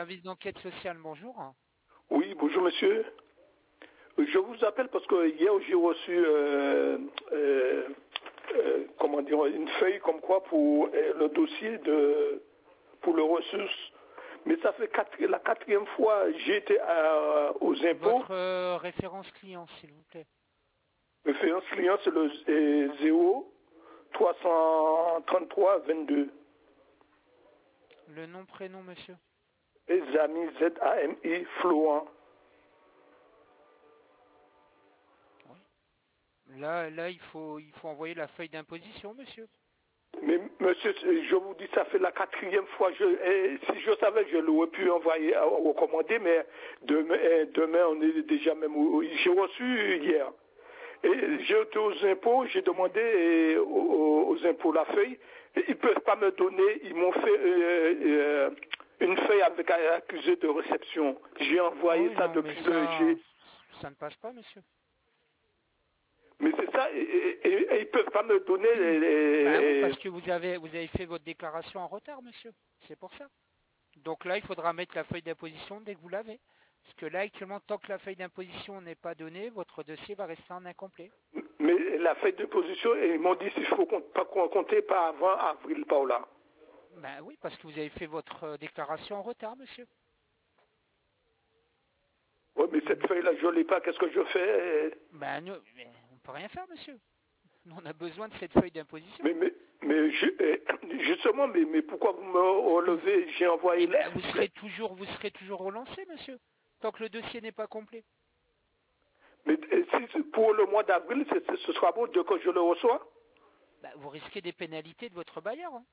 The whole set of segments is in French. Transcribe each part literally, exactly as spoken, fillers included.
Service d'enquête sociale, bonjour. Oui, bonjour monsieur. Je vous appelle parce que hier j'ai reçu euh, euh, euh, comment dire, une feuille comme quoi pour euh, le dossier de pour le ressource. Mais ça fait quatre, la quatrième fois j'ai été à, aux impôts. Votre euh, référence client, s'il vous plaît. Référence client, c'est le euh, zéro trois cent trente-trois vingt-deux. Le nom, prénom, monsieur. Zami, Z A M I, Florent. Là, là, il faut, il faut envoyer la feuille d'imposition, monsieur. Mais monsieur, je vous dis, ça fait la quatrième fois. Je, eh, si je savais, je l'aurais pu envoyer, euh, recommander, mais demain, eh, demain, on est déjà même. J'ai reçu hier. Et j'ai été aux impôts, j'ai demandé eh, aux, aux impôts la feuille. Et ils ne peuvent pas me donner, ils m'ont fait euh, euh, une feuille avec un accusé de réception. J'ai envoyé Oui, ça non, mais depuis le ça, G. ça ne passe pas, monsieur. Mais c'est ça, et, et- et ils ne peuvent pas me donner les, Ben oui, les- parce que vous avez, vous avez fait votre déclaration en retard, monsieur. C'est pour ça. Donc là, il faudra mettre la feuille d'imposition dès que vous l'avez. Parce que là, actuellement, tant que la feuille d'imposition n'est pas donnée, votre dossier va rester en incomplet. Mais la feuille de position, ils m'ont dit s'il faut compter, pas compter pas avant avril, par là. Ben oui, parce que vous avez fait votre euh, déclaration en retard, monsieur. Oui, mais cette feuille-là, je ne l'ai pas. Qu'est-ce que je fais? Ben nous, mais on peut rien faire, monsieur. Nous, on a besoin de cette feuille d'imposition. Mais, mais, mais je- eh, justement, mais, mais pourquoi vous me relevez? J'ai envoyé Eh la... ben, vous serez toujours, vous serez toujours relancé, monsieur, tant que le dossier n'est pas complet. Mais eh, si, pour le mois d'avril, c'est- c'est- ce sera bon dès que je le reçois? Ben, vous risquez des pénalités de votre bailleur. Hein.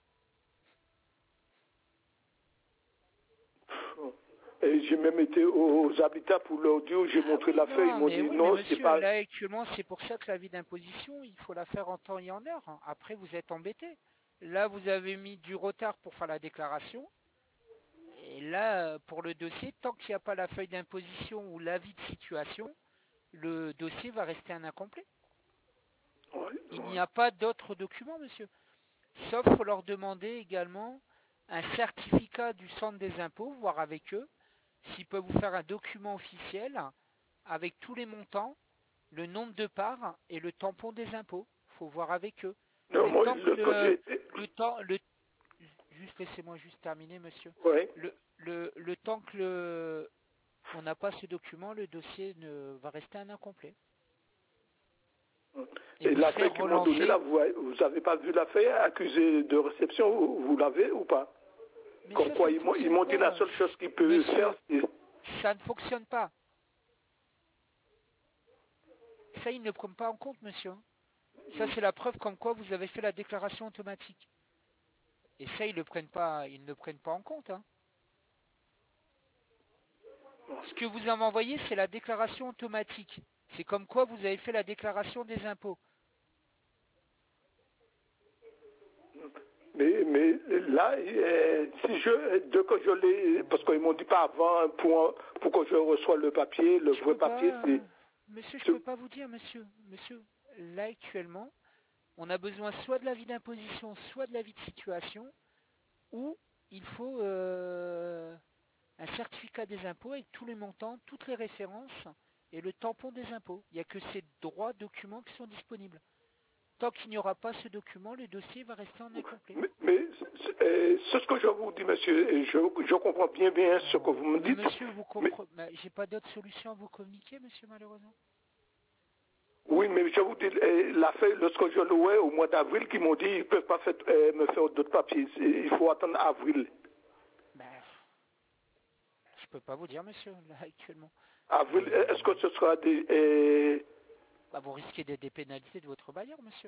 Et j'ai même été aux, aux habitats pour leur dire, j'ai Ah montré oui, la feuille, ils non, m'ont mais dit oui, mais non, c'est monsieur, pas... là actuellement, c'est pour ça que l'avis d'imposition, il faut la faire en temps et en heure. Hein. Après, vous êtes embêté. Là, vous avez mis du retard pour faire la déclaration. Et là, pour le dossier, tant qu'il n'y a pas la feuille d'imposition ou l'avis de situation, le dossier va rester un incomplet. Ouais, Il ouais. n'y a pas d'autres documents, monsieur. Sauf faut leur demander également un certificat du centre des impôts, voir avec eux s'ils peuvent vous faire un document officiel avec tous les montants, le nombre de parts et le tampon des impôts. Faut voir avec eux. Non, Mais moi, tant que le, quand j'ai le, été... le temps, le, juste laissez-moi juste terminer, monsieur. Ouais. Le, le, le temps que le, on n'a pas ce document, le dossier ne va rester un incomplet. Et, Et vous la serez feuille qu'ils m'ont donnée là, relancé. vous vous avez pas vu la feuille accusée de réception, vous, vous l'avez ou pas? Mais Comme ça, ça quoi, ne ils m'ont ils fonctionne m'ont dit la pas. seule chose qu'ils peuvent faire, Monsieur, c'est... ça ne fonctionne pas. Ça, ils ne prennent pas en compte, monsieur. Ça, c'est la preuve comme quoi vous avez fait la déclaration automatique. Et ça, ils ne prennent pas, ils ne prennent pas en compte. Hein. Ce que vous avez envoyé, c'est la déclaration automatique. C'est comme quoi vous avez fait la déclaration des impôts. Mais, mais là, euh, si je, dès que je l'ai, parce qu'ils m'ont dit pas avant, pour, pour que je reçoive le papier, le Je vrai peux papier, pas, c'est... monsieur, je c'est- peux pas vous dire, monsieur, monsieur. Là actuellement, on a besoin soit de l'avis d'imposition, soit de l'avis de situation, ou il faut euh, un certificat des impôts avec tous les montants, toutes les références et le tampon des impôts. Il n'y a que ces droits documents qui sont disponibles. Tant qu'il n'y aura pas ce document, le dossier va rester en incomplet. Mais, mais c'est euh, c'est ce que je vous dis, monsieur, et je, je comprends bien bien ce que vous me Mais dites, monsieur, vous mais comprenez, j'ai pas d'autre solution à vous communiquer, monsieur, malheureusement. oui, mais je vous dis, euh, la feuille, lorsque je louais au mois d'avril, qui m'ont dit ils ne peuvent pas fait- euh, me faire d'autres papiers, c'est- il faut attendre avril. Ben, je peux pas vous dire, monsieur, là, actuellement. Avril, Euh, euh, est-ce que ce sera des... euh, bah, vous risquez des, des pénalités de votre bailleur, monsieur.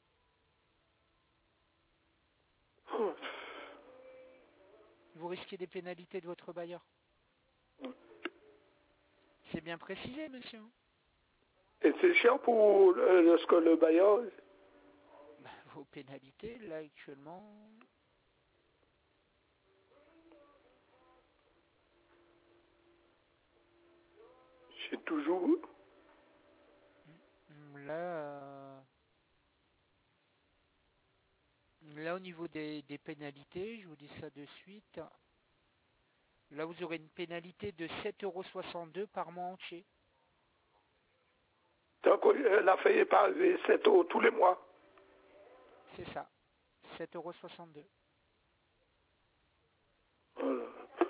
Vous risquez des pénalités de votre bailleur. C'est bien précisé, monsieur. et c'est cher pour euh, lorsque le bailleur... Bah, vos pénalités, là, actuellement... J'ai toujours... Là, euh, là au niveau des, des pénalités, je vous dis ça de suite. Là, vous aurez une pénalité de sept euros soixante-deux par mois entier. Donc, la feuille est pas arrivée sept euros tous les mois. C'est ça, sept euros soixante-deux. Voilà.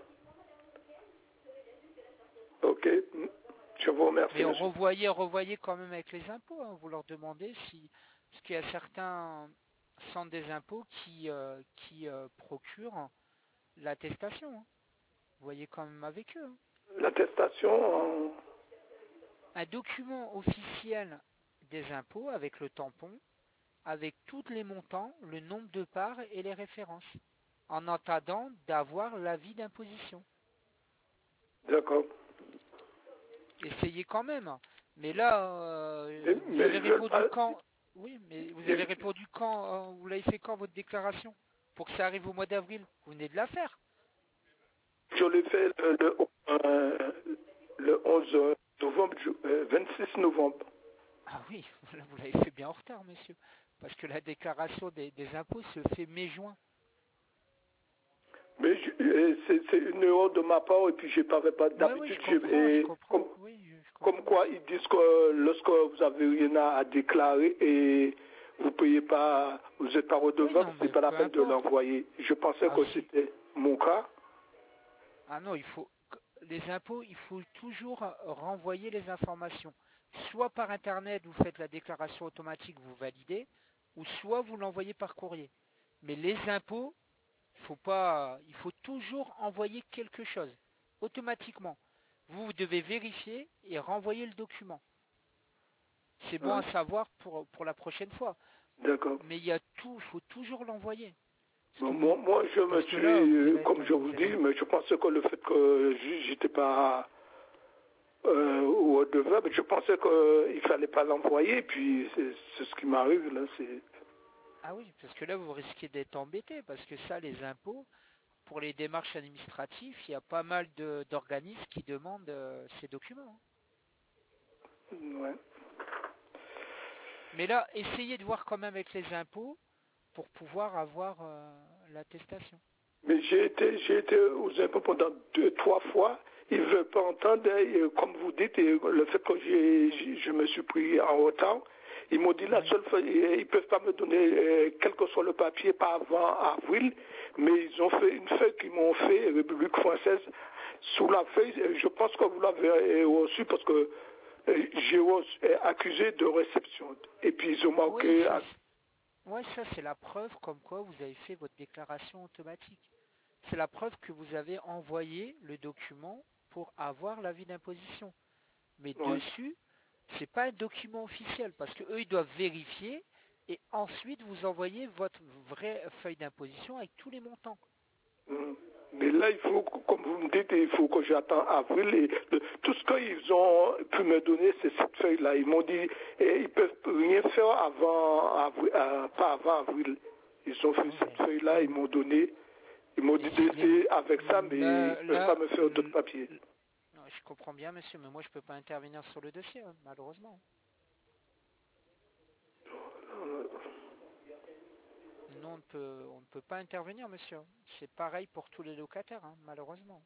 Ok, je vous remercie. Mais revoyez, revoyez quand même avec les impôts. Hein. Vous leur demandez si, parce qu'il y a certains centres des impôts qui, euh, qui euh, procurent l'attestation. Hein. Vous voyez quand même avec eux. Hein. L'attestation. En... Un document officiel des impôts avec le tampon, avec tous les montants, le nombre de parts et les références, en attendant d'avoir l'avis d'imposition. D'accord. Essayez quand même. Mais là, euh, mais, vous mais avez répondu pas... quand? Oui, mais vous avez répondu quand? euh, Vous l'avez fait quand votre déclaration? Pour que ça arrive au mois d'avril. Vous venez de la faire. Je l'ai fait le, le, euh, le onze novembre, euh, vingt-six novembre. Ah oui, vous l'avez fait bien en retard, monsieur. Parce que la déclaration des, des impôts se fait mai-juin. Mais c'est une erreur de ma part et puis je n'avais pas d'habitude. Oui, oui, je comprends, je comprends. Comme, oui, je comprends. comme quoi ils disent que lorsque vous avez rien à déclarer et vous payez pas, vous n'êtes pas redevable, oui, c'est pas la peine importe. de l'envoyer. Je pensais ah, que si. c'était mon cas. Ah non, il faut les impôts, il faut toujours renvoyer les informations. Soit par internet, vous faites la déclaration automatique, vous validez, ou soit vous l'envoyez par courrier. Mais les impôts, faut pas, il faut toujours envoyer quelque chose automatiquement. Vous, vous devez vérifier et renvoyer le document. C'est bon Ouais. à savoir pour, pour la prochaine fois. D'accord. Mais il y a tout, il faut toujours l'envoyer. Bon, vous, moi, moi, je me suis, là, vous comme êtes, je vous vous êtes... dis, mais je pensais que le fait que j'étais pas euh, redevable, je pensais qu'il fallait pas l'envoyer, puis c'est ce qui m'arrive là, c'est... Ah oui, parce que là, vous risquez d'être embêté, parce que ça, les impôts, pour les démarches administratives, il y a pas mal d'organismes qui demandent euh, ces documents. Ouais. Mais là, essayez de voir quand même avec les impôts pour pouvoir avoir euh, l'attestation. Mais j'ai été, j'ai été aux impôts pendant deux, trois fois. Ils ne veulent pas entendre, et, comme vous dites, et le fait que j'ai, je me suis pris en retard. Ils m'ont dit la Oui. seule fois, ils ne peuvent pas me donner quel que soit le papier pas avant avril, mais ils ont fait une feuille qu'ils m'ont fait, République française, sous la feuille, je pense que vous l'avez reçu parce que j'ai accusé de réception. Et puis ils ont marqué... Oui, ça, ouais, ça c'est la preuve comme quoi vous avez fait votre déclaration automatique. C'est la preuve que vous avez envoyé le document pour avoir l'avis d'imposition. Mais ouais. dessus, c'est pas un document officiel parce que eux ils doivent vérifier et ensuite vous envoyer votre vraie feuille d'imposition avec tous les montants. Mais là, il faut, comme vous me dites, il faut que j'attends avril. Et le, tout ce qu'ils ont pu me donner, c'est cette feuille-là. Ils m'ont dit, et ils peuvent rien faire avant, avril, euh, pas avant avril. Ils ont fait Oui, cette feuille-là, ils m'ont donné, ils m'ont dit si d'essayer avec ça, mais là, ils ne peuvent là, pas me faire d'autres papiers. Non, je comprends bien, monsieur, mais moi je peux pas intervenir sur le dossier, hein, malheureusement. Non, on ne peut, on ne peut pas intervenir, monsieur. C'est pareil pour tous les locataires, hein, malheureusement.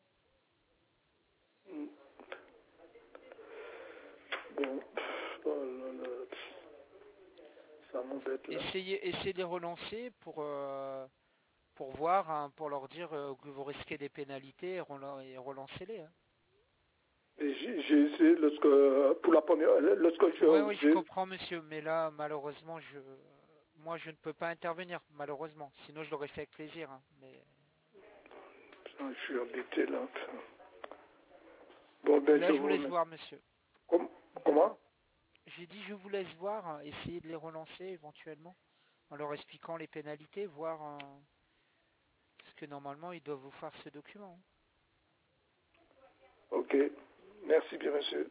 Bon, oh là là. Ça m'embête là. Essayez, essayez de les relancer pour, euh, pour voir, hein, pour leur dire euh, que vous risquez des pénalités et, relan et relancez-les. Hein. J'ai essayé lorsque, pour la première, lorsque je... Oui, oui, je comprends, monsieur, mais là, malheureusement, je, moi, je ne peux pas intervenir, malheureusement. Sinon, je l'aurais fait avec plaisir. Hein, mais... Putain, je suis embêté là. Bon, ben, là, je je vous vous laisse remercie. voir, monsieur. Com comment J'ai dit, je vous laisse voir, hein, essayer de les relancer éventuellement, en leur expliquant les pénalités, voir... Hein, parce que normalement, ils doivent vous faire ce document. Ok. Merci bien, monsieur.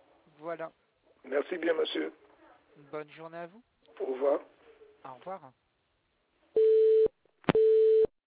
Voilà. Merci bien, monsieur. Une bonne journée à vous. Au revoir. Au revoir.